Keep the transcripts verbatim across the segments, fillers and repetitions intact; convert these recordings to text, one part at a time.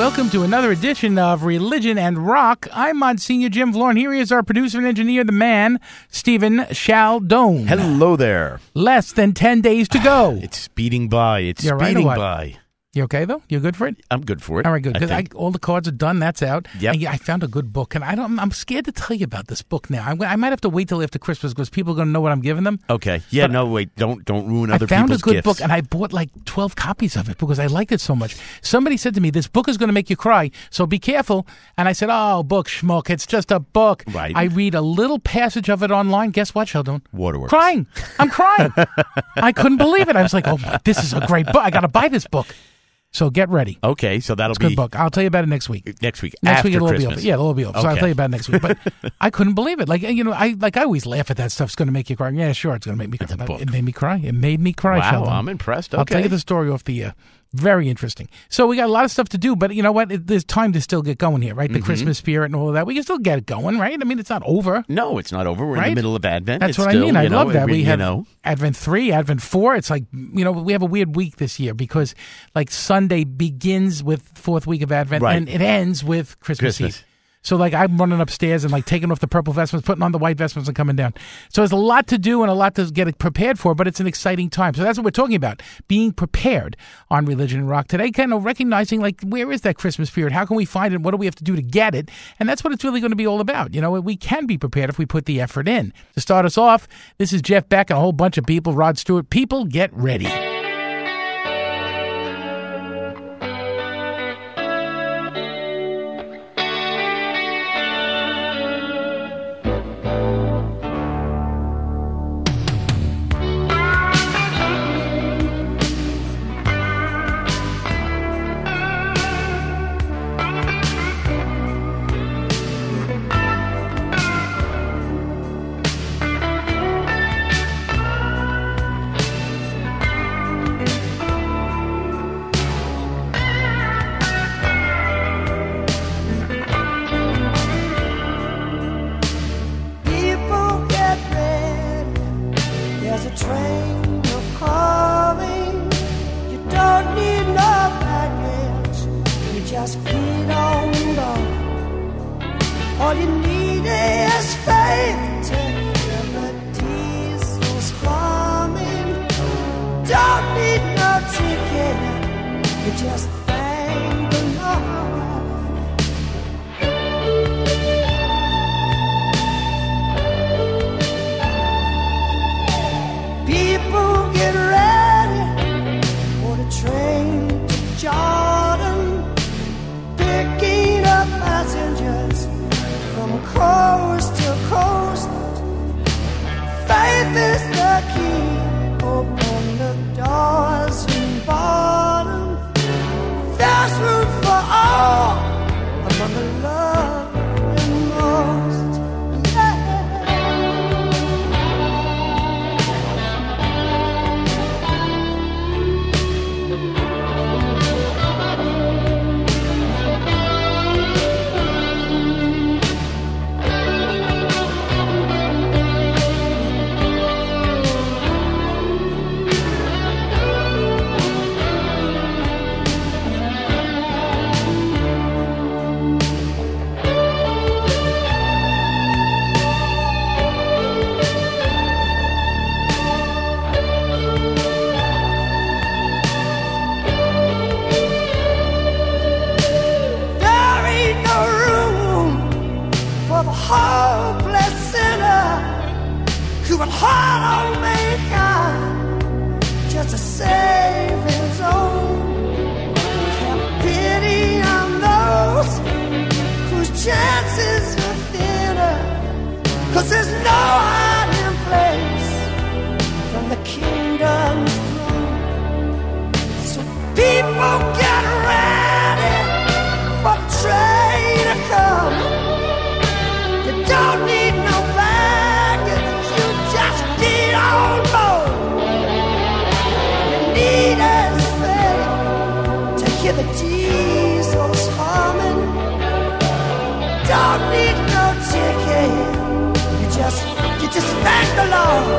Welcome to another edition of Religion and Rock. I'm Monsignor Jim Vlorn. Here he is, our producer and engineer, the man, Stephen Chaldone. Hello there. Less than ten days to go. It's speeding by. It's You're right, speeding or what? by. You okay, though? You good for it? I'm good for it. All right, good. I 'Cause I think. all the cards are done. That's out. Yep. And yeah, I found a good book, and I don't. I'm scared to tell you about this book now. I, I might have to wait till after Christmas because people are going to know what I'm giving them. Okay. Yeah, But no, wait. Don't don't ruin other I found a people's good gifts. book, and I bought like twelve copies of it because I liked it so much. Somebody said to me, this book is going to make you cry, so be careful. And I said, oh, book, schmuck, it's just a book. Right. I read a little passage of it online. Guess what, Sheldon? Waterworks. Crying. I'm crying. I couldn't believe it. I was like, oh, my, this is a great book. I got to buy this book. So get ready. Okay, so that'll It's a be good book. I'll tell you about it next week. next week. Next after week it'll all be Christmas. over. Yeah, it'll all be over. So I'll Okay. tell you about it next week. But I couldn't believe it. Like you know, I like I always laugh at that stuff. It's going to make you cry. Yeah, sure, it's going to make me cry. It's a But book. It made me cry. It made me cry. Wow, Sheldon. I'm impressed. I'll tell Okay. you the story off the air. Very interesting. So we got a lot of stuff to do, but you know what? It, there's time to still get going here, right? The Mm-hmm. Christmas spirit and all of that. We can still get it going, right? I mean, it's not over. No, it's not over. We're in Right? the middle of Advent. That's It's what still, I mean. I you know, love that. every- We you have know, Advent three, Advent four. It's like, you know, we have a weird week this year because like Sunday begins with fourth week of Advent Right. and it ends with Christmas, Christmas. Eve. So like I'm running upstairs and like taking off the purple vestments, putting on the white vestments and coming down. So there's a lot to do and a lot to get prepared for, but it's an exciting time. So that's what we're talking about, being prepared on Religion and Rock today, kind of recognizing like where is that Christmas spirit? How can we find it? What do we have to do to get it? And that's what it's really going to be all about. You know, we can be prepared if we put the effort in. To start us off, this is Jeff Beck and a whole bunch of people, Rod Stewart. People, get ready. People get ready. There's a train coming. You don't need no baggage. You just get on board. All you need is faith to hear the diesel's humming. Don't need no ticket. You just thank the Lord. People get ready for the train to Jordan, picking up passengers from coast to coast. Faith is the key, open the doors and bottom. There's room for all among the love and most. Yeah. There ain't no room for the hopeless sinner who would hard on mankind just to save his own. Have pity on those whose chances are thinner, 'cause there's no hiding place from the kingdom's throne. So people get ready for the train to come. You don't need no baggage, you just get on board. You need is faith to hear the diesels humming. Don't need no ticket, you just, you just thank the Lord.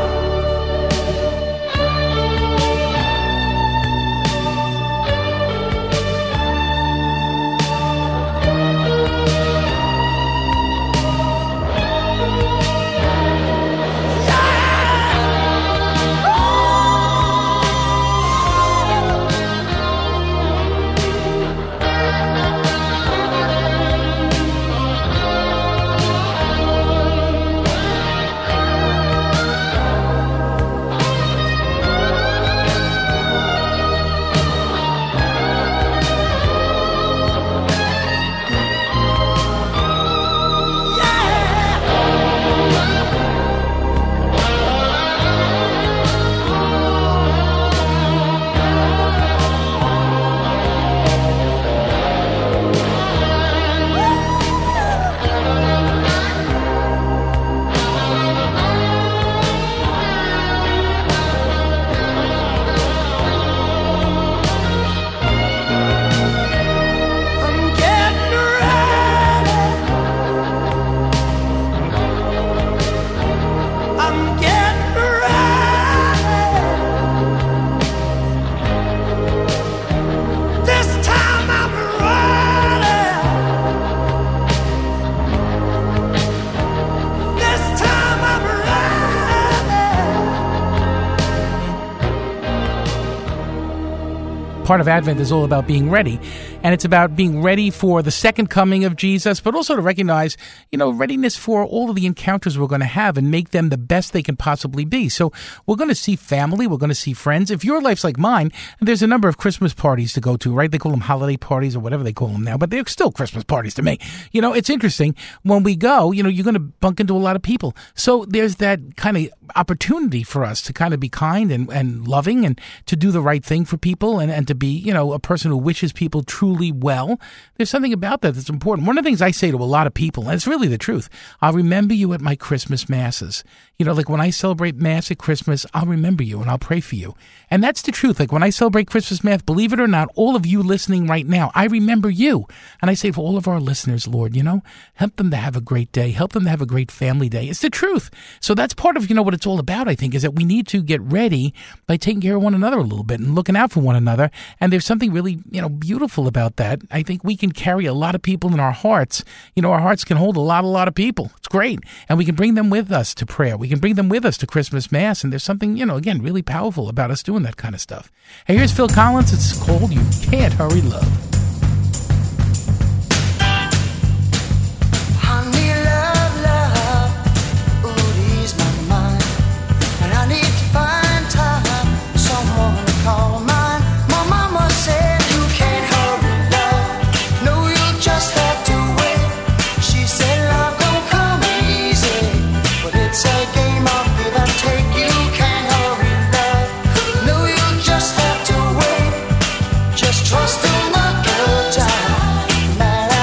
part of Advent is all about being ready. And it's about being ready for the second coming of Jesus, but also to recognize, you know, readiness for all of the encounters we're going to have and make them the best they can possibly be. So we're going to see family. We're going to see friends. If your life's like mine, there's a number of Christmas parties to go to, right? They call them holiday parties or whatever they call them now, but they're still Christmas parties to me. You know, it's interesting. When we go, you know, you're going to bump into a lot of people. So there's that kind of opportunity for us to kind of be kind and, and loving and to do the right thing for people and, and to be, you know, a person who wishes people truly well. There's something about that that's important. One of the things I say to a lot of people, and it's really the truth, I'll remember you at my Christmas masses. You know, like when I celebrate Mass at Christmas, I'll remember you and I'll pray for you. And that's the truth. Like when I celebrate Christmas Mass, believe it or not, all of you listening right now, I remember you. And I say for all of our listeners, Lord, you know, help them to have a great day. Help them to have a great family day. It's the truth. So that's part of, you know, what it's all about, I think, is that we need to get ready by taking care of one another a little bit and looking out for one another. And there's something really, you know, beautiful about that. I think we can carry a lot of people in our hearts. You know, our hearts can hold a lot, a lot of people. It's great. And we can bring them with us to prayer. We can bring them with us to Christmas Mass. And there's something, you know, again, really powerful about us doing that kind of stuff. Hey, here's Phil Collins. It's called You Can't Hurry Love. Trust in the good time.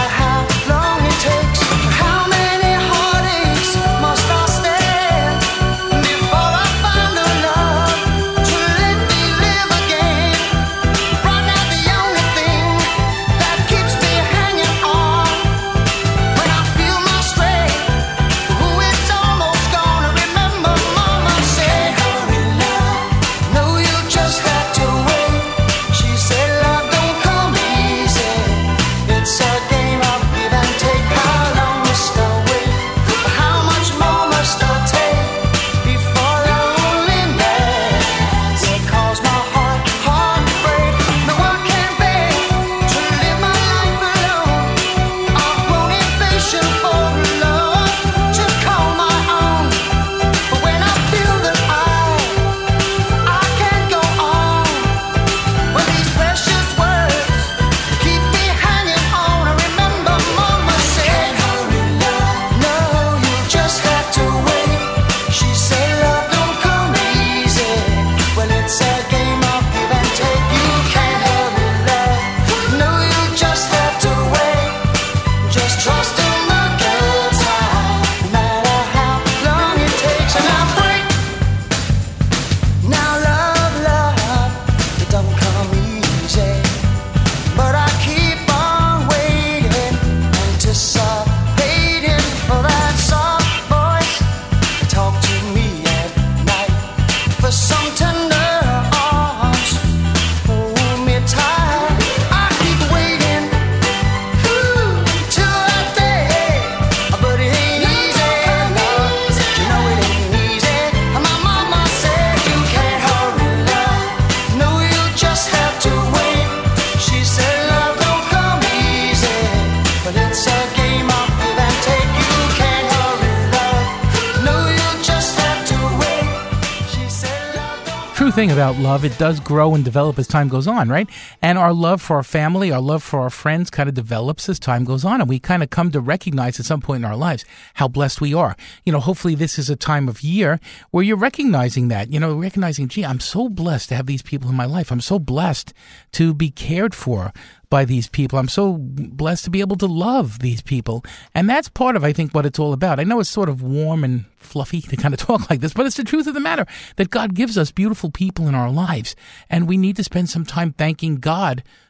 thing about love. It does grow and develop as time goes on, right? And our love for our family, our love for our friends kind of develops as time goes on. And we kind of come to recognize at some point in our lives how blessed we are. You know, hopefully this is a time of year where you're recognizing that, you know, recognizing, gee, I'm so blessed to have these people in my life. I'm so blessed to be cared for by these people. I'm so blessed to be able to love these people. And that's part of, I think, what it's all about. I know it's sort of warm and fluffy to kind of talk like this, but it's the truth of the matter that God gives us beautiful people in our lives. And we need to spend some time thanking God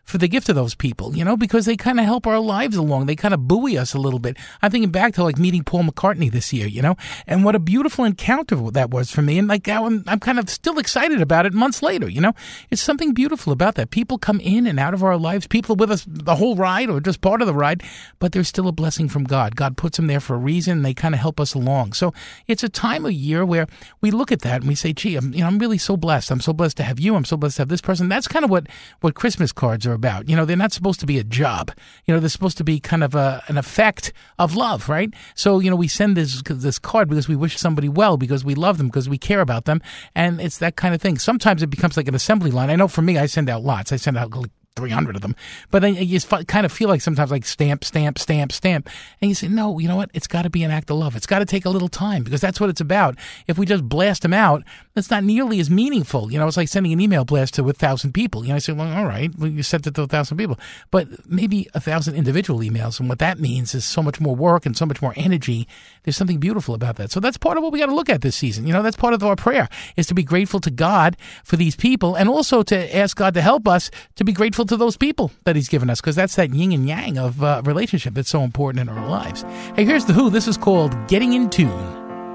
for the gift of those people, you know, because they kind of help our lives along. They kind of buoy us a little bit. I'm thinking back to like meeting Paul McCartney this year, you know, and what a beautiful encounter that was for me. And like I'm, I'm kind of still excited about it months later, you know. It's something beautiful about that. People come in and out of our lives. People with us the whole ride or just part of the ride, but there's still a blessing from God. God puts them there for a reason. And they kind of help us along. So it's a time of year where we look at that and we say, gee, I'm, you know, I'm really so blessed. I'm so blessed to have you. I'm so blessed to have this person. That's kind of what, what Christmas cards are about. You know, they're not supposed to be a job. You know, they're supposed to be kind of a, an effect of love, right? So, you know, we send this this card because we wish somebody well, because we love them, because we care about them. And it's that kind of thing. Sometimes it becomes like an assembly line. I know for me, I send out lots. I send out like three hundred of them. But then you just kind of feel like sometimes like stamp, stamp, stamp, stamp. And you say, no, you know what? It's got to be an act of love. It's got to take a little time, because that's what it's about. If we just blast them out, that's not nearly as meaningful. You know, it's like sending an email blast to a thousand people. You know, I say, well, all right, well, you sent it to a thousand people. But maybe a thousand individual emails. And what that means is so much more work and so much more energy. There's something beautiful about that. So that's part of what we got to look at this season. You know, that's part of our prayer, is to be grateful to God for these people, and also to ask God to help us to be grateful to those people that he's given us, because that's that yin and yang of uh, relationship that's so important in our lives. Hey, here's The Who. This is called Getting in Tune.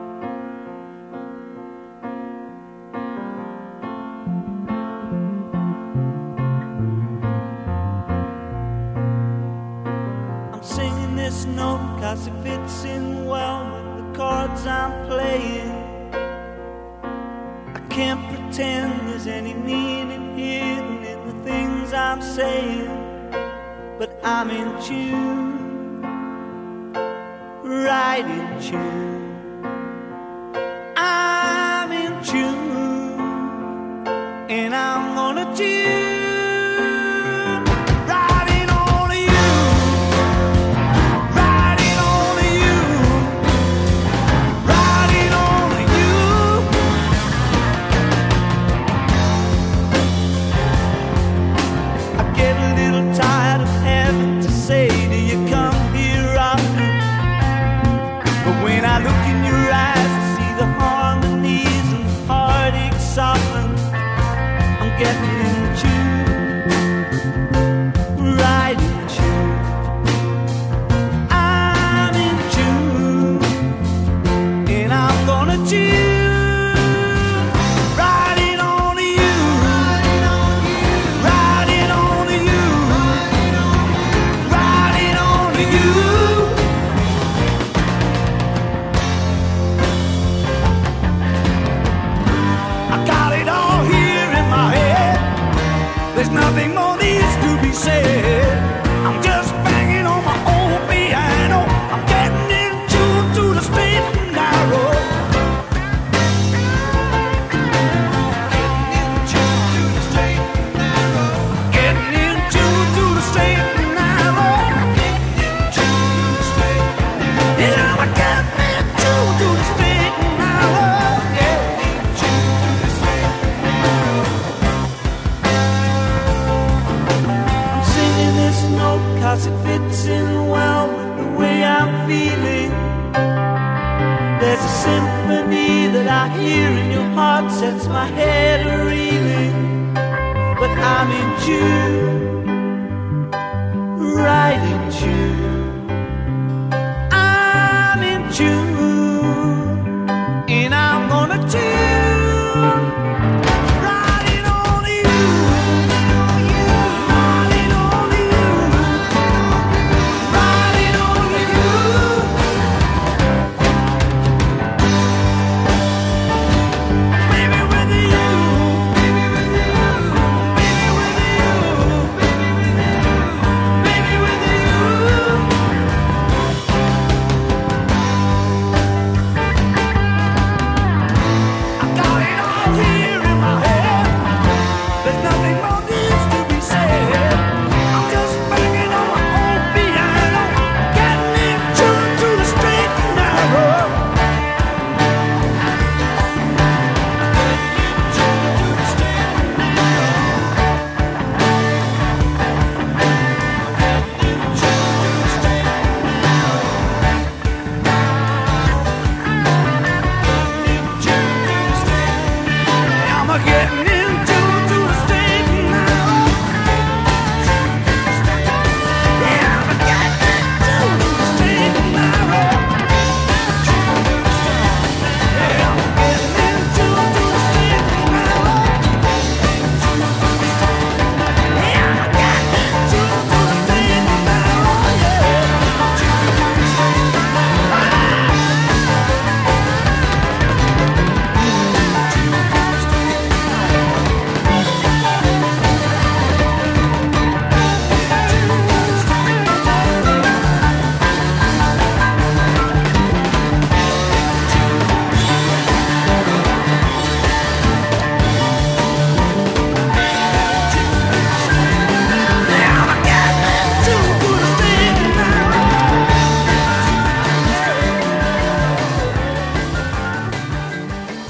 I'm singing this note cause it fits in well with the cards I'm playing. I can't pretend there's any meaning hidden in the things I'm saying, but I'm in tune, right in tune. I'm in tune, and I'm gonna tune. Cause it fits in well with the way I'm feeling. There's a symphony that I hear in your heart, sets my head a-reeling. But I'm in tune, right in tune. I'm in tune, and I'm gonna tune. I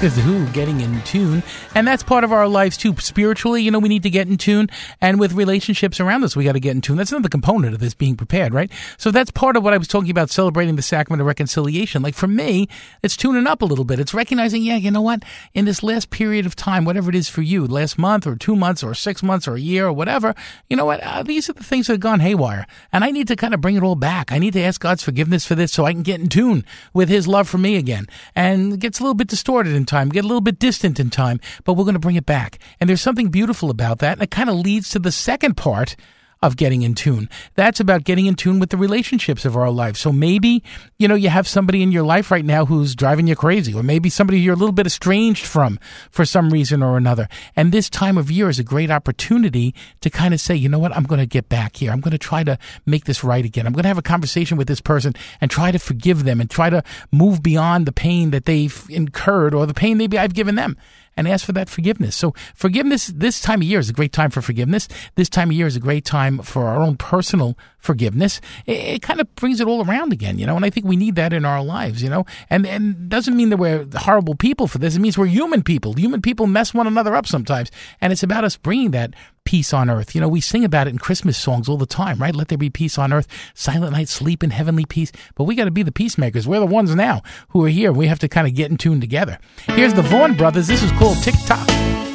There's The Who, Getting in Tune. And that's part of our lives, too. Spiritually, you know, we need to get in tune. And with relationships around us, we got to get in tune. That's another component of this being prepared, right? So that's part of what I was talking about, celebrating the sacrament of reconciliation. Like for me, it's tuning up a little bit. It's recognizing, yeah, you know what? In this last period of time, whatever it is for you, last month or two months or six months or a year or whatever, you know what? Uh, these are the things that have gone haywire. And I need to kind of bring it all back. I need to ask God's forgiveness for this so I can get in tune with His love for me again. And it gets a little bit distorted in time, get a little bit distant in time, but we're going to bring it back. And there's something beautiful about that. And it kind of leads to the second part of getting in tune. That's about getting in tune with the relationships of our lives. So maybe, you know, you have somebody in your life right now who's driving you crazy, or maybe somebody you're a little bit estranged from for some reason or another. And this time of year is a great opportunity to kind of say, you know what, I'm going to get back here. I'm going to try to make this right again. I'm going to have a conversation with this person and try to forgive them and try to move beyond the pain that they've incurred or the pain maybe I've given them, and ask for that forgiveness. So forgiveness, this time of year is a great time for forgiveness. This time of year is a great time for our own personal forgiveness. It, it kind of brings it all around again, you know, and I think we need that in our lives, you know, and and doesn't mean that we're horrible people for this. It means we're human people. Human people mess one another up sometimes, and it's about us bringing that peace on earth. You know, we sing about it in Christmas songs all the time, right? Let there be peace on earth, silent night, sleep in heavenly peace. But we got to be the peacemakers. We're the ones now who are here. We have to kind of get in tune together. Here's the Vaughan Brothers. This is called Tick Tock.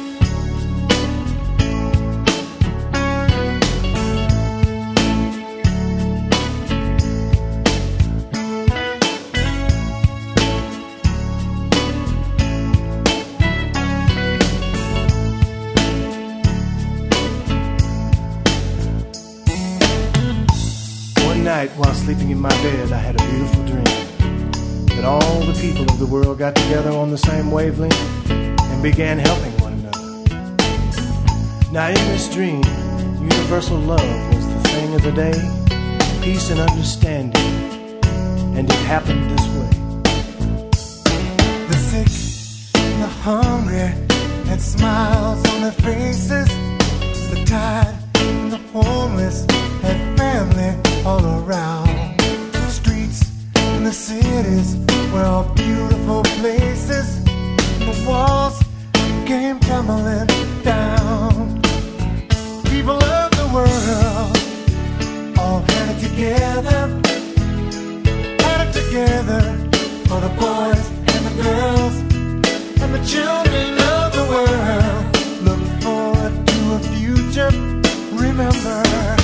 Night, while sleeping in my bed, I had a beautiful dream that all the people of the world got together on the same wavelength and began helping one another. Now in this dream, universal love was the thing of the day, peace and understanding, and it happened this way. The sick and the hungry had smiles on their faces. The tired and the homeless had family all around. The streets and the cities were all beautiful places, and the walls came tumbling down. People of the world all had it together, had it together for the boys and the girls, and the children of the world look forward to a future. Remember,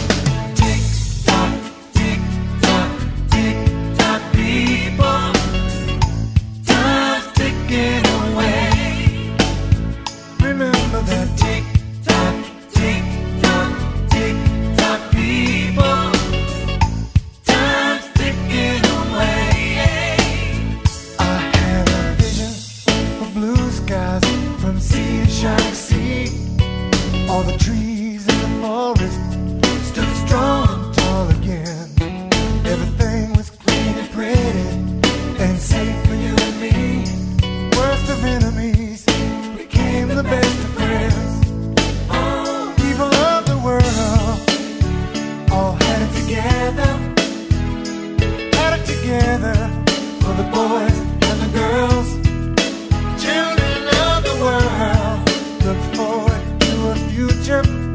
people, time's ticking away. Remember that tick tock, tick tock, tick tock, people, time's ticking away. I had a vision of blue skies from sea to shining sea. All the trees in the forest stood strong and tall again. Everything was pretty and safe for you and me. Worst of enemies became the best of friends. People of the world all had it together, had it together for the boys and the girls. Children of the world look forward to a future.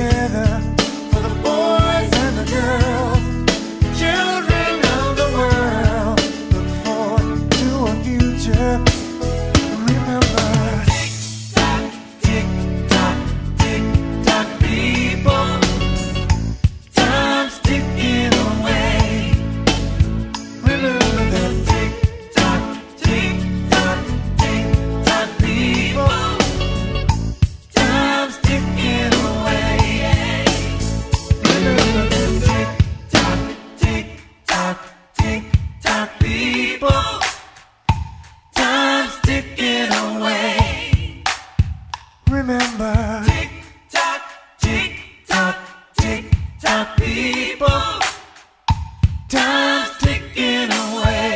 together for the boys and the girls, children of the world. Look forward to a future. Remember, tick tock, tick tock, tick tock, people. Time's ticking away. Remember that tick tock, tick tock, tick tock, people. Time's ticking away. Remember that tick tock, tick tock, tick tock, people. Time's ticking away. Remember, tick tock, tick tock, tick tock, people. Time's ticking away.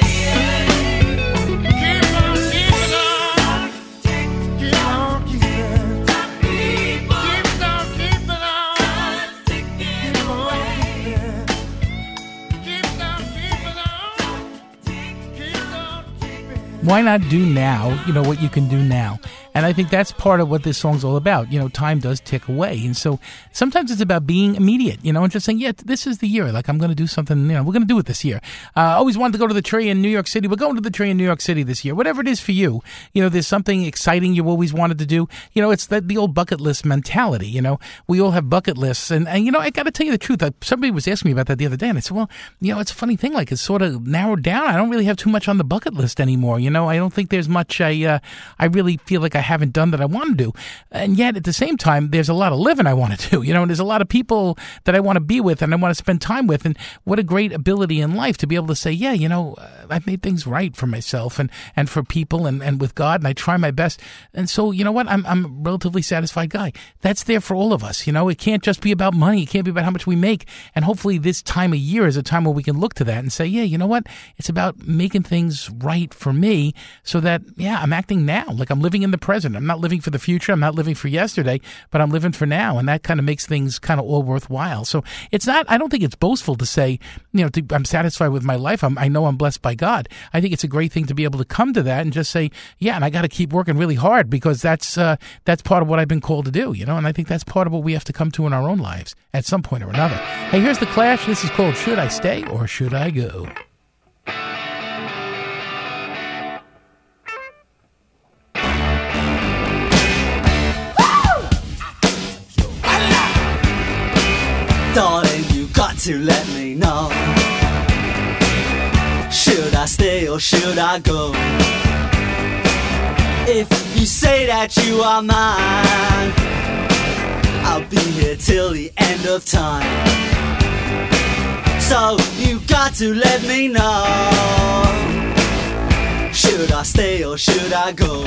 Keep on keeping on. Keep on keeping. Keep on keeping on. Keep on keeping. Keep on keeping on. Keep on keeping. Why not do now, you know, what you can do now? And I think that's part of what this song's all about. You know, time does tick away. And so sometimes it's about being immediate, you know, and just saying, yeah, this is the year. Like, I'm going to do something, you know, we're going to do it this year. Uh, I always wanted to go to the tree in New York City. We're going to the tree in New York City this year. Whatever it is for you, you know, there's something exciting you always wanted to do. You know, it's the, the old bucket list mentality, you know. We all have bucket lists. And, and you know, I got to tell you the truth. I, somebody was asking me about that the other day. And I said, well, you know, it's a funny thing. Like, it's sort of narrowed down. I don't really have too much on the bucket list anymore. You know, I don't think there's much I, uh, I really feel like I haven't done that I want to do. And yet at the same time, there's a lot of living I want to do, you know, and there's a lot of people that I want to be with and I want to spend time with. And what a great ability in life to be able to say, yeah, you know, uh, I've made things right for myself and, and for people and, and with God, and I try my best. And so, you know what, I'm, I'm a relatively satisfied guy. That's there for all of us. You know, it can't just be about money. It can't be about how much we make. And hopefully this time of year is a time where we can look to that and say, yeah, you know what, it's about making things right for me so that, yeah, I'm acting now. Like, I'm living in the present. I'm not living for the future. I'm not living for yesterday, but I'm living for now. And that kind of makes things kind of all worthwhile. So it's not, I don't think it's boastful to say, you know, to, I'm satisfied with my life. I'm, I know I'm blessed by God. I think it's a great thing to be able to come to that and just say, yeah, and I got to keep working really hard because that's, uh, that's part of what I've been called to do, you know, and I think that's part of what we have to come to in our own lives at some point or another. Hey, here's The Clash. This is called Should I Stay or Should I Go? Darling, you got to let me know. Should I stay or should I go? If you say that you are mine, I'll be here till the end of time. So you got to let me know. Should I stay or should I go?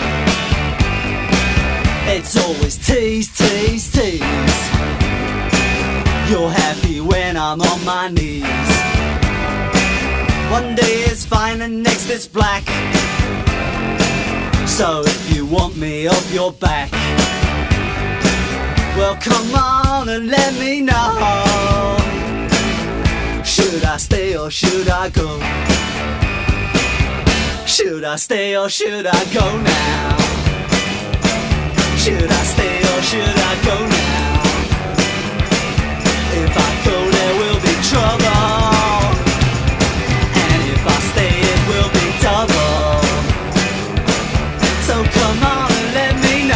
It's always tease, tease, tease. You're happy when I'm on my knees. One day it's fine and next it's black. So if you want me off your back, well come on and let me know. Should I stay or should I go? Should I stay or should I go now? Should I stay or should I go now? If I go, there will be trouble, and if I stay, it will be double. So come on and let me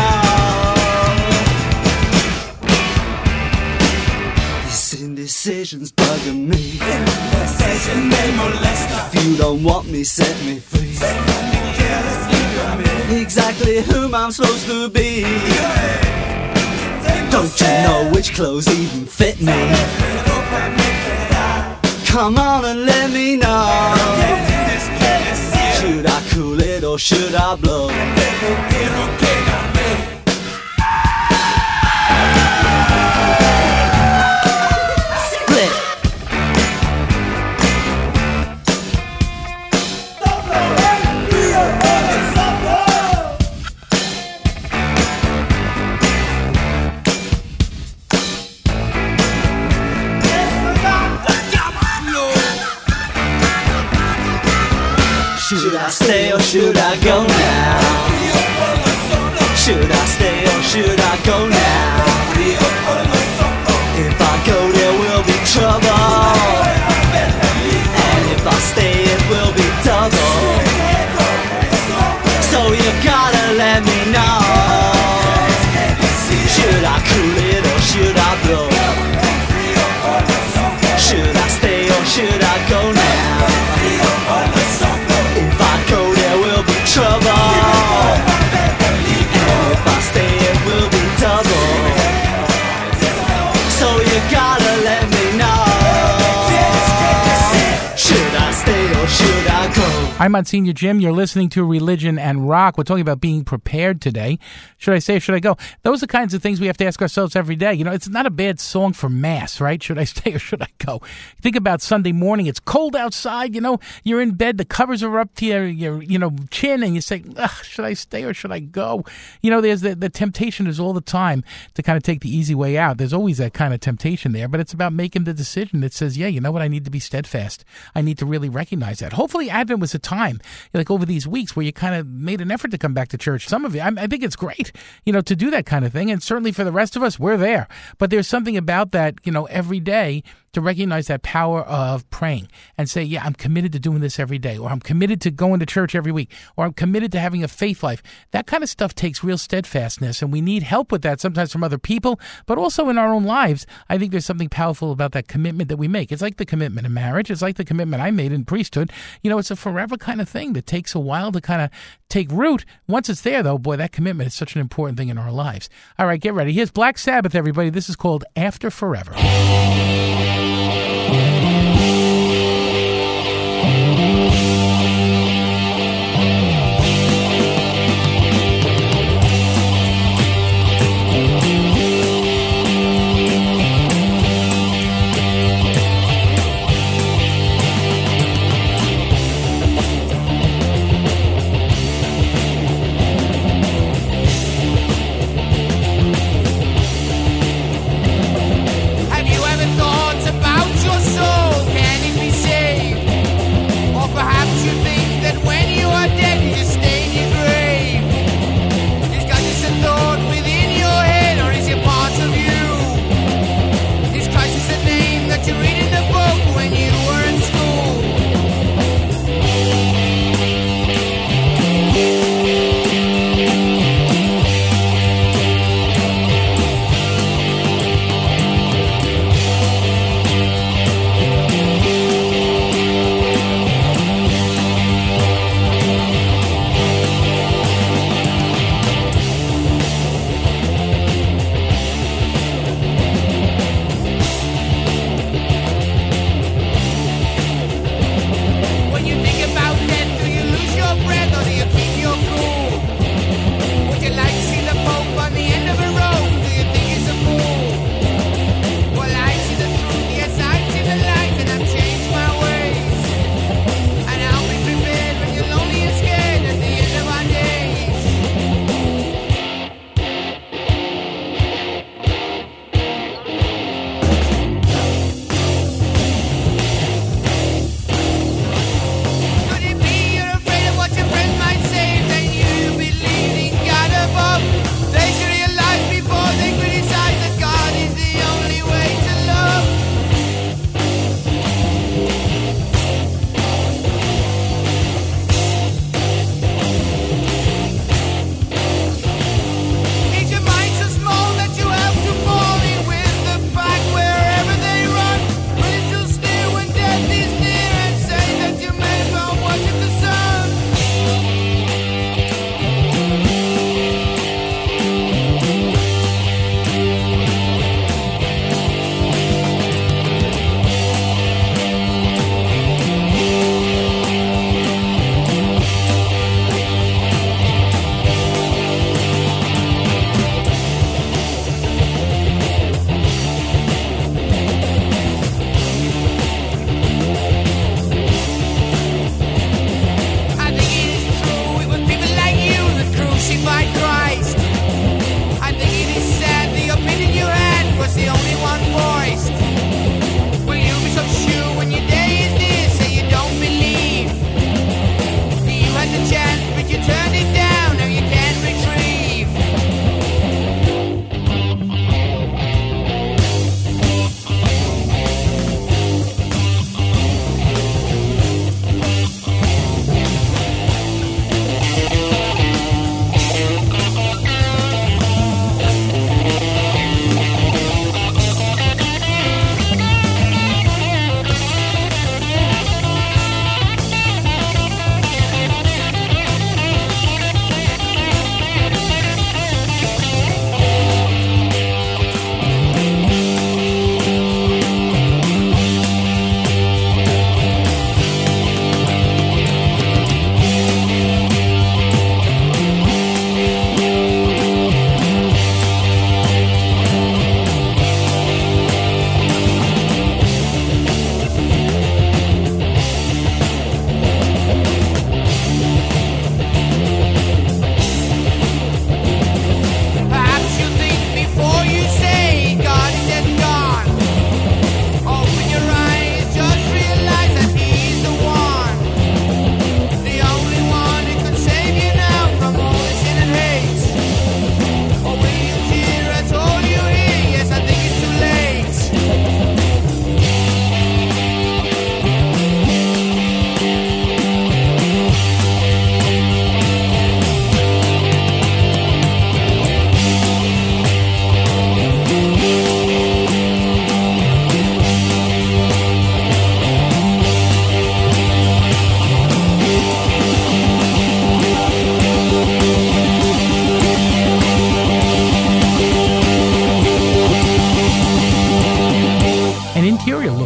know. This indecision's bugging me. Indecision, they molest. If you don't want me, set me free. Exactly whom I'm supposed to be. Don't you know which clothes even fit me? Come on and let me know. Should I cool it or should I blow? Split. Should I stay or should I go now? Should I stay or should I go now? I'm Monsignor Jim. You're listening to Religion and Rock. We're talking about being prepared today. Should I say or should I go? Those are kinds of things we have to ask ourselves every day. You know, it's not a bad song for Mass, right? Should I stay or should I go? Think about Sunday morning. It's cold outside. You know, you're in bed. The covers are up to your, your you know, chin, and you say, should I stay or should I go? You know, there's the, the temptation is all the time to kind of take the easy way out. There's always that kind of temptation there, but it's about making the decision that says, yeah, you know what? I need to be steadfast. I need to really recognize that. Hopefully Advent was a time, like over these weeks, where you kind of made an effort to come back to church. Some of you, I, I think it's great, you know, to do that kind of thing. And certainly for the rest of us, we're there. But there's something about that, you know, every day to recognize that power of praying and say, yeah, I'm committed to doing this every day, or I'm committed to going to church every week, or I'm committed to having a faith life. That kind of stuff takes real steadfastness, and we need help with that sometimes from other people, but also in our own lives. I think there's something powerful about that commitment that we make. It's like the commitment in marriage. It's like the commitment I made in priesthood. You know, it's a forever kind of thing that takes a while to kind of take root. Once it's there, though, boy, that commitment is such an important thing in our lives. All right, get ready. Here's Black Sabbath, everybody. This is called After Forever. Have you ever thought about your soul?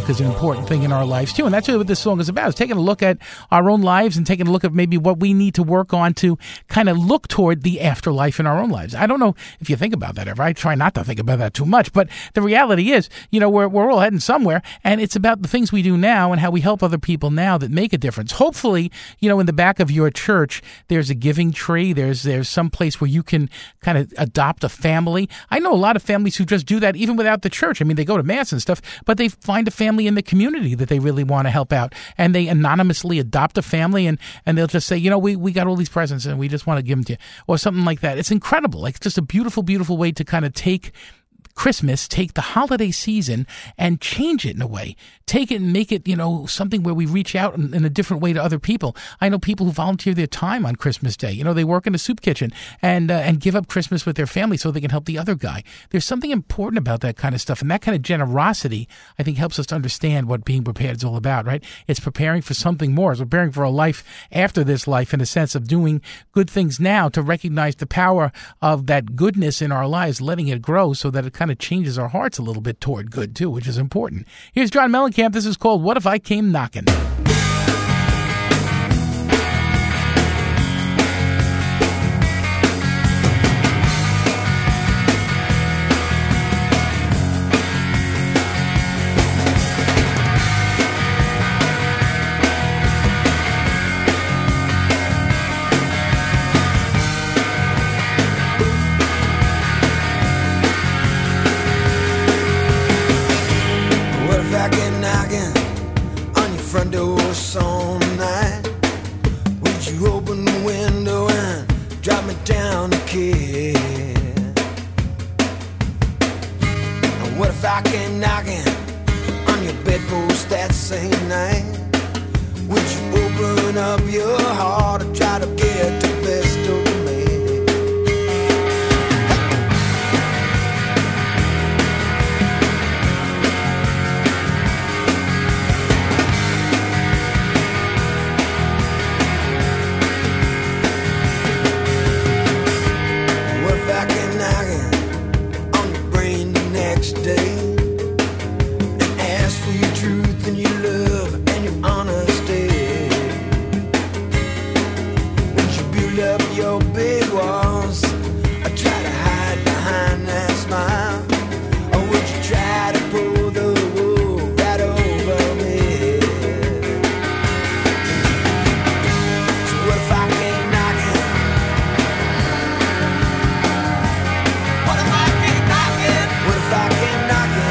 look is an important thing in our lives too. And that's really what this song is about, is taking a look at our own lives and taking a look at maybe what we need to work on to kind of look toward the afterlife in our own lives. I don't know if you think about that ever. I try not to think about that too much, but the reality is, you know, we're, we're all heading somewhere, and it's about the things we do now and how we help other people now that make a difference. Hopefully, you know, in the back of your church, there's a giving tree. There's, there's some place where you can kind of adopt a family. I know a lot of families who just do that even without the church. I mean, they go to mass and stuff, but they find a family in the community that they really want to help out, and they anonymously adopt a family, and, and they'll just say, you know, we, we got all these presents and we just want to give them to you, or something like that. It's incredible. Like, it's just a beautiful, beautiful way to kind of take Christmas, take the holiday season and change it in a way. Take it and make it, you know, something where we reach out in, in a different way to other people. I know people who volunteer their time on Christmas Day. You know, they work in a soup kitchen and uh, and give up Christmas with their family so they can help the other guy. There's something important about that kind of stuff, and that kind of generosity, I think, helps us to understand what being prepared is all about, right? It's preparing for something more. It's preparing for a life after this life, in a sense of doing good things now to recognize the power of that goodness in our lives, letting it grow so that it kind of changes our hearts a little bit toward good too, which is important. Here's John Mellencamp. This is called What If I Came Knocking? Front door some night. Would you open the window and drop me down a kiss? And what if I came knocking on your bedpost that same night? Would you open up your heart and try to get the best of me? Day and ask for your truth and your love and your honesty. Would you build up your big walls or try to hide behind that smile? Or would you try to pull the wool right over me? So what if I came knocking? What if I came knocking? What if I came knocking?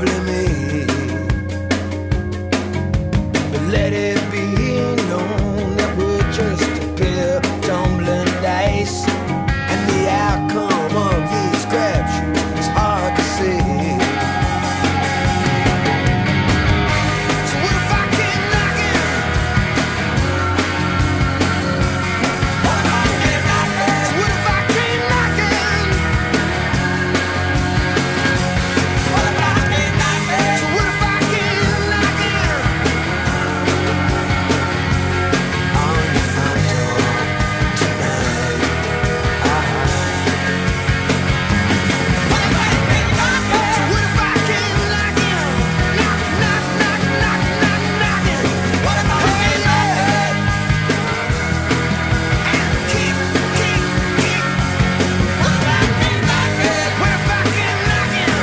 probably me. But let it be known that we're just a pair of tumbling dice, and the outcome of these crapshoots is hard to see. So what if I keep knocking? What if I keep knocking? So what if I keep knocking? What if I keep knocking? So what if I keep knocking? On your front door tonight. What if I keep knocking? So what if I keep knocking? Knock, knock, knock, knock, knock, knocking. What if I keep knocking? And keep, keep, keep. What if I keep knocking? What if I keep knocking?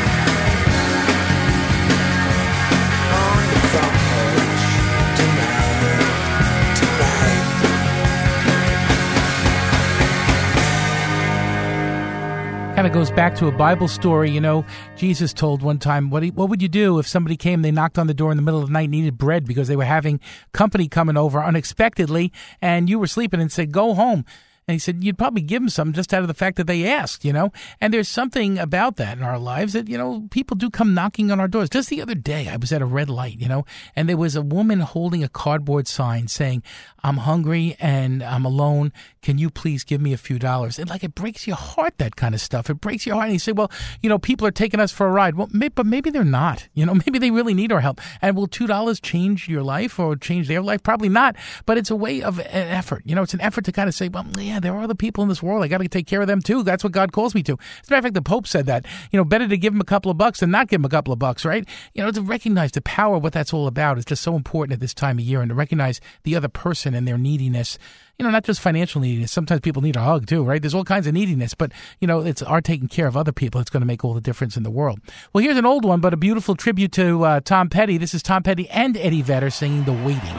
On your front porch tonight, tonight. Kind of goes back to a Bible story, you know. Jesus told one time, what, he, what would you do if somebody came, they knocked on the door in the middle of the night and needed bread because they were having company coming over unexpectedly, and you were sleeping, and said, go home. And he said, you'd probably give them some just out of the fact that they asked, you know. And there's something about that in our lives that, you know, people do come knocking on our doors. Just the other day, I was at a red light, you know, and there was a woman holding a cardboard sign saying, I'm hungry and I'm alone. Can you please give me a few dollars? And like, it breaks your heart, that kind of stuff. It breaks your heart. And you say, well, you know, people are taking us for a ride. Well, may, but maybe they're not. You know, maybe they really need our help. And will two dollars change your life or change their life? Probably not. But it's a way of an effort. You know, it's an effort to kind of say, well, yeah, there are other people in this world. I got to take care of them too. That's what God calls me to. As a matter of fact, the Pope said that. You know, better to give them a couple of bucks than not give them a couple of bucks, right? You know, to recognize the power of what that's all about is just so important at this time of year, and to recognize the other person and their neediness. You know, not just financial neediness. Sometimes people need a hug too, right? There's all kinds of neediness, but, you know, it's our taking care of other people that's going to make all the difference in the world. Well, here's an old one, but a beautiful tribute to uh, Tom Petty. This is Tom Petty and Eddie Vedder singing The Waiting.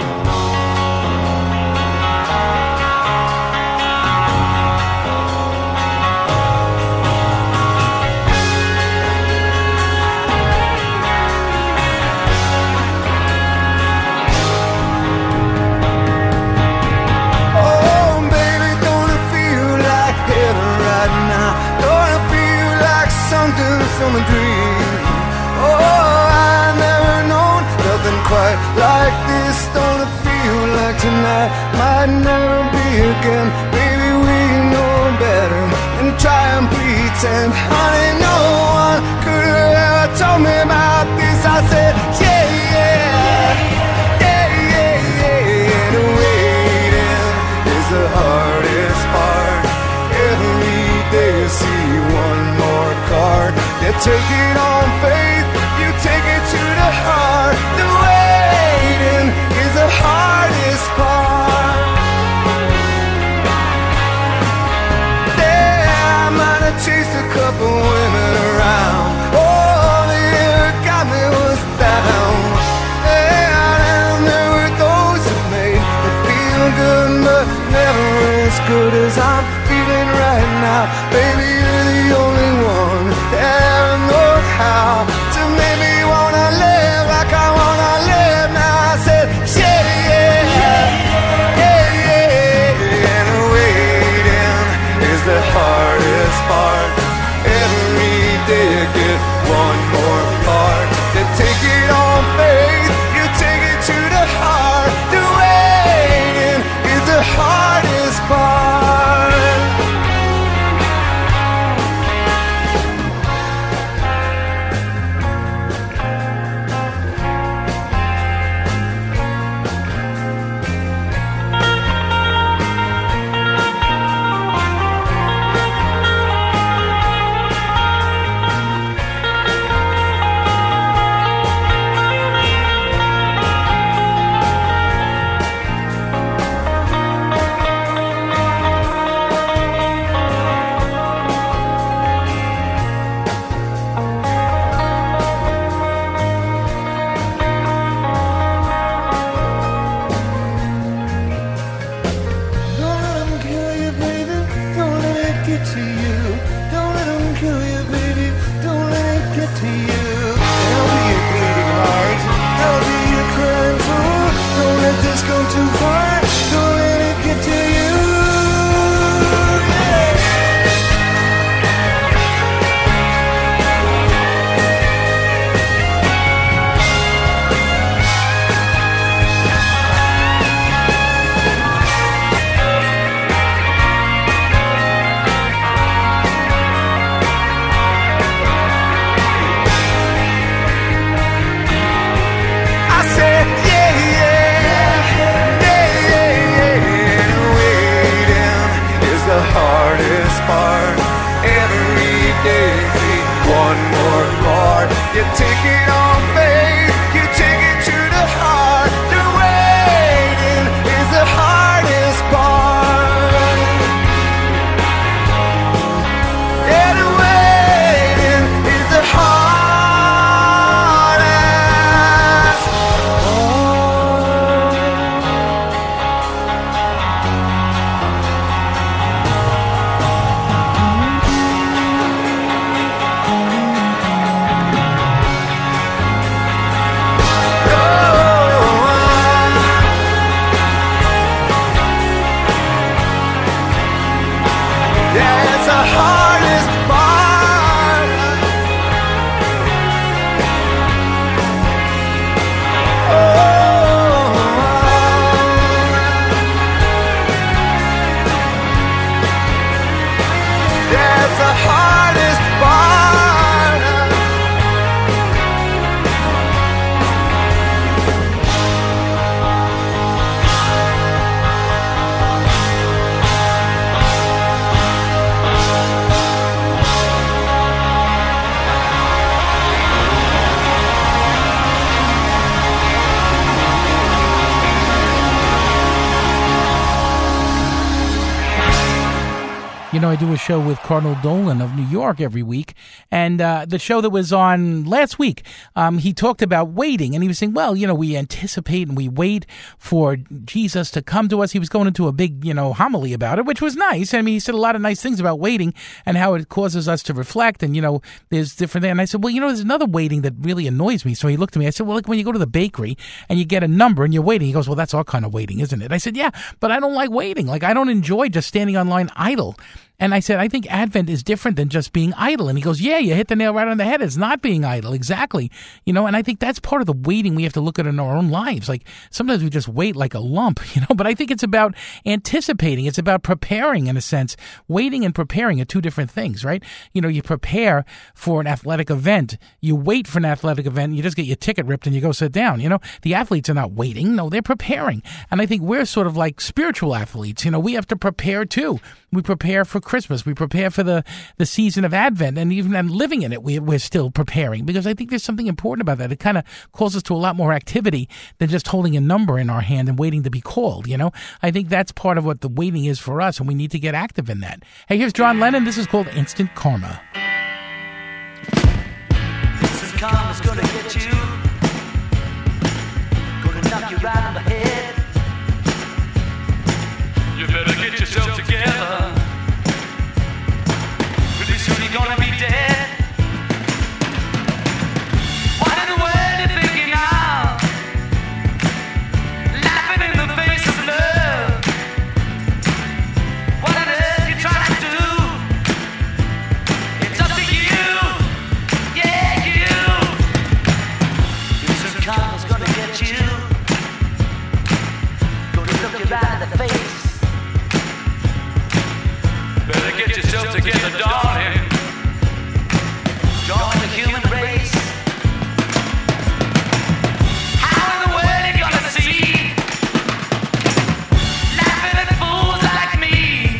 Oh, baby, don't it feel like heaven right now? Don't it feel like something from a dream? Oh, I never known nothing quite like this. Don't it feel like tonight might never be again? Baby, we know better than try and pretend. Honey, no one could have ever told me about this. I said, yeah, yeah, yeah, yeah, yeah. And waiting is the hardest part. Every day you see one more card. You take it on faith, you take it to the heart. The waiting is the hardest part. Yeah, I might have chased a couple women around. Oh, the year got me was down. Yeah, and there were those who made me feel good, but never as good as I'm feeling right now. Baby, you're the only one that ever knows how to make me wanna live like I wanna live now. I said, yeah, yeah, yeah, yeah. And waiting is the hardest part. Every day you get one more part. You take it on faith, you take it to the heart. The waiting is the hardest part. Don't let 'em kill you, baby. Don't let it get to you. Don't let 'em kill you, baby. Don't let it get to you. And You know, I do a show with Cardinal Dolan of New York every week, and uh, the show that was on last week, um, he talked about waiting, and he was saying, well, you know, we anticipate and we wait for Jesus to come to us. He was going into a big, you know, homily about it, which was nice. I mean, he said a lot of nice things about waiting and how it causes us to reflect, and, you know, there's different things. And I said, well, you know, there's another waiting that really annoys me. So he looked at me. I said, well, like when you go to the bakery and you get a number and you're waiting. He goes, well, that's our kind of waiting, isn't it? I said, yeah, but I don't like waiting. Like, I don't enjoy just standing online idle. And I said, I think Advent is different than just being idle. And he goes, yeah, you hit the nail right on the head. It's not being idle. Exactly. You know, and I think that's part of the waiting we have to look at in our own lives. Like, sometimes we just wait like a lump, you know, but I think it's about anticipating. It's about preparing, in a sense. Waiting and preparing are two different things, right? You know, you prepare for an athletic event. You wait for an athletic event. And you just get your ticket ripped and you go sit down. You know, the athletes are not waiting. No, they're preparing. And I think we're sort of like spiritual athletes. You know, we have to prepare too. We prepare for Christmas. We prepare for the, the season of Advent, and even and living in it, we, we're still preparing, because I think there's something important about that. It kind of calls us to a lot more activity than just holding a number in our hand and waiting to be called, you know? I think that's part of what the waiting is for us, and we need to get active in that. Hey, here's John Lennon. This is called Instant Karma. Instant karma's gonna get you, gonna knock you right on the head. You better get yourself together, pretty soon you're gonna be dead. What in the world you thinking of? Laughing in the face of love. What on earth you trying to do? It's up to you, yeah, you. Instant karma's gonna get you, gonna look you right in the face. Better get yourself together, darling. Join the human race. How in the world you gonna see? Laughing at fools like me.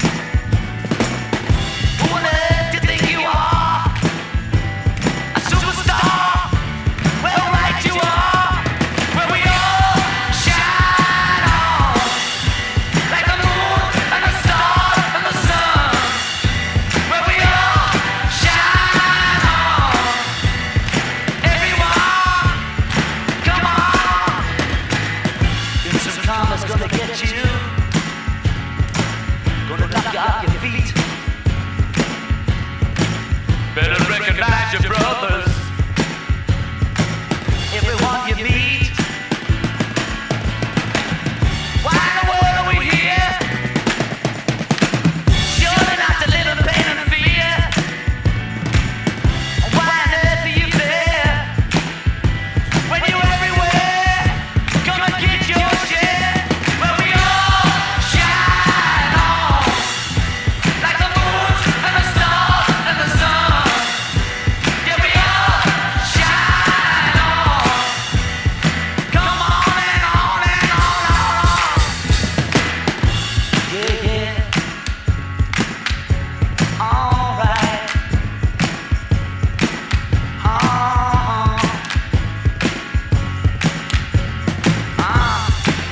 Who on earth do you think you are? A superstar? Well, right you are. Where we all shine on, like the moon and the stars and the sun. Where we all shine on. Everyone, come on. Instant karma's gonna get you, gonna knock you off your feet. Better recognize your brothers, everyone you meet. Why in the world are we here? Surely not to live in pain and fear. Why on earth are you there? When you're everywhere, come and get your share. Where we all shine on, like the moon and the stars and the sun. Yeah, we all shine on. Come on and on and on and on. Yeah, yeah. All right. Uh-huh. Uh.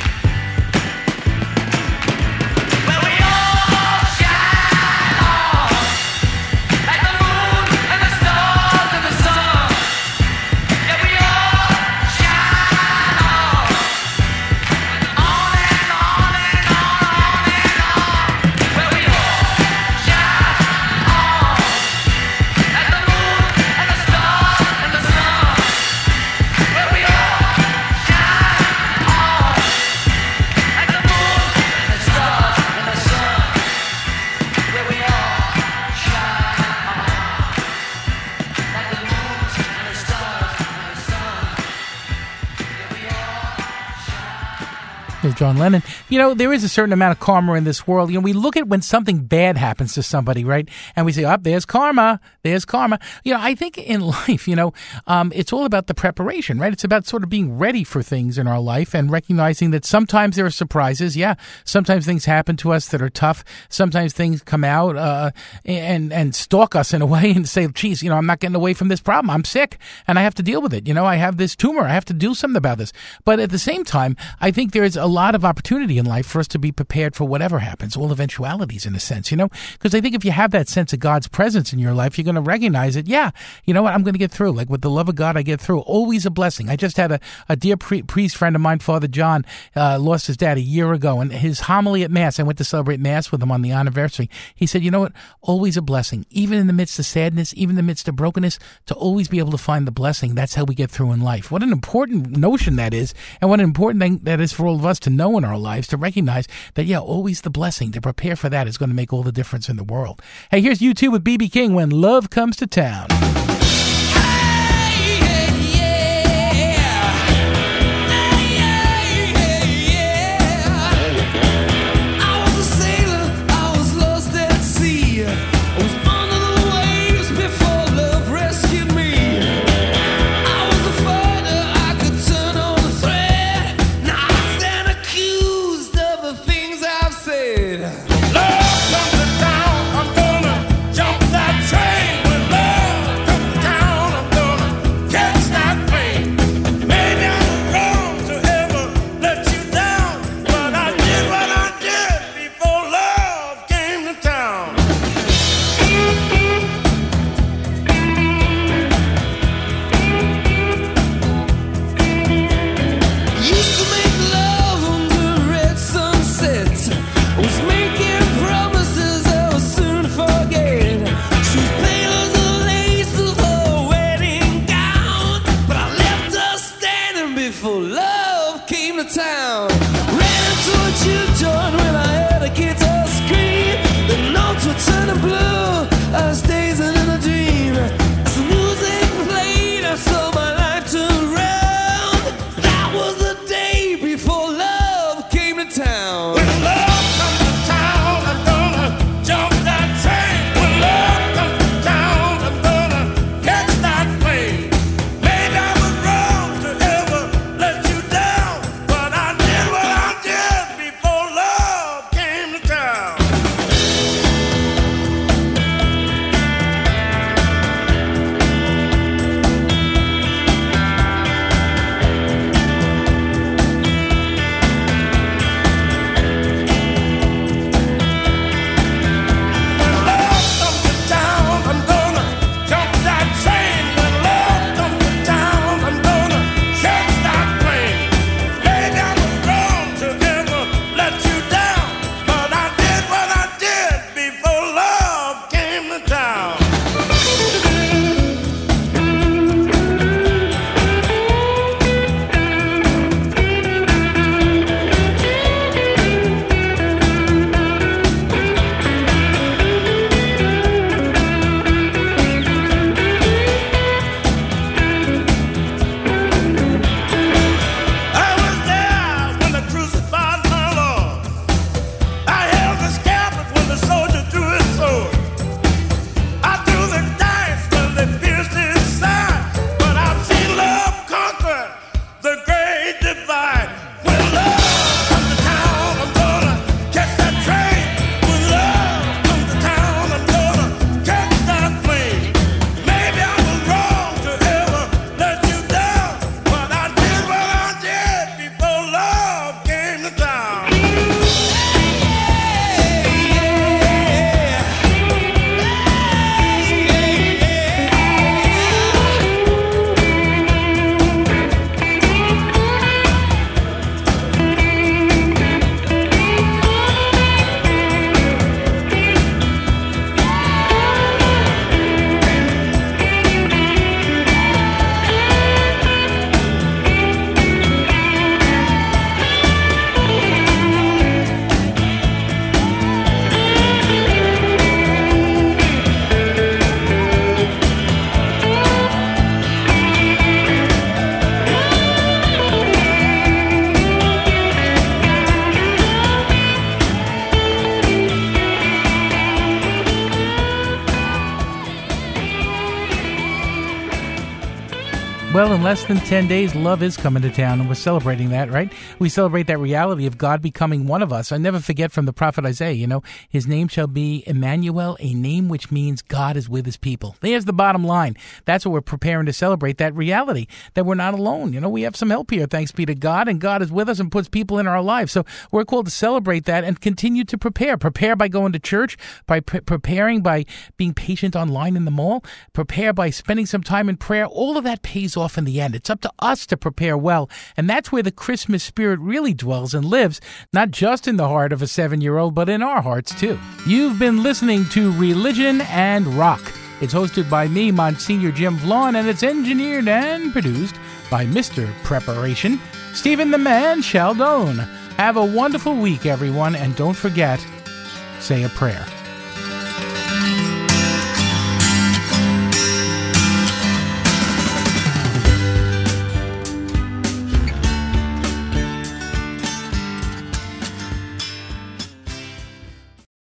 Where we all shine on, like the moon and the stars and the sun. Yeah, we all shine on, on and on and on and on. Where we all shine on, like the moon and the stars and the sun. Where we all shine on, like the moon and the stars and the sun. Where we all shine on, like the moon and the stars and the sun. Where we all Here's John Lennon. You know, there is a certain amount of karma in this world. You know, we look at when something bad happens to somebody, right? And we say, oh, there's karma. There's karma. You know, I think in life, you know, um, it's all about the preparation, right? It's about sort of being ready for things in our life and recognizing that sometimes there are surprises. Yeah. Sometimes things happen to us that are tough. Sometimes things come out uh, and, and stalk us in a way and say, geez, you know, I'm not getting away from this problem. I'm sick and I have to deal with it. You know, I have this tumor. I have to do something about this. But at the same time, I think there's a lot lot of opportunity in life for us to be prepared for whatever happens, all eventualities in a sense, you know, because I think if you have that sense of God's presence in your life, you're going to recognize it. Yeah, you know what, I'm going to get through. Like with the love of God, I get through. Always a blessing. I just had a, a dear pre- priest friend of mine, Father John, uh, lost his dad a year ago, and his homily at Mass, I went to celebrate Mass with him on the anniversary. He said, you know what, always a blessing, even in the midst of sadness, even in the midst of brokenness, to always be able to find the blessing. That's how we get through in life. What an important notion that is, and what an important thing that is for all of us to know in our lives, to recognize that, yeah, always the blessing, to prepare for that is going to make all the difference in the world. Hey, here's U two with B B King, When Love Comes to Town. Love comes to town, I'm gonna jump that train. When love comes Well, in less than ten days, love is coming to town, and we're celebrating that, right? We celebrate that reality of God becoming one of us. I never forget from the prophet Isaiah, you know, his name shall be Emmanuel, a name which means God is with his people. There's the bottom line. That's what we're preparing to celebrate, that reality, that we're not alone. You know, we have some help here, thanks be to God, and God is with us and puts people in our lives. So we're called to celebrate that and continue to prepare. Prepare by going to church, by pre- preparing by being patient online in the mall, prepare by spending some time in prayer. All of that pays off in the end. It's up to us to prepare well, and that's where the Christmas spirit really dwells and lives, not just in the heart of a seven-year-old, but in our hearts too. You've been listening to Religion and Rock. It's hosted by me, Monsignor Jim Vaughn, and it's engineered and produced by Mister Preparation, Stephen the Man Sheldon. Have a wonderful week, everyone, and don't forget, say a prayer.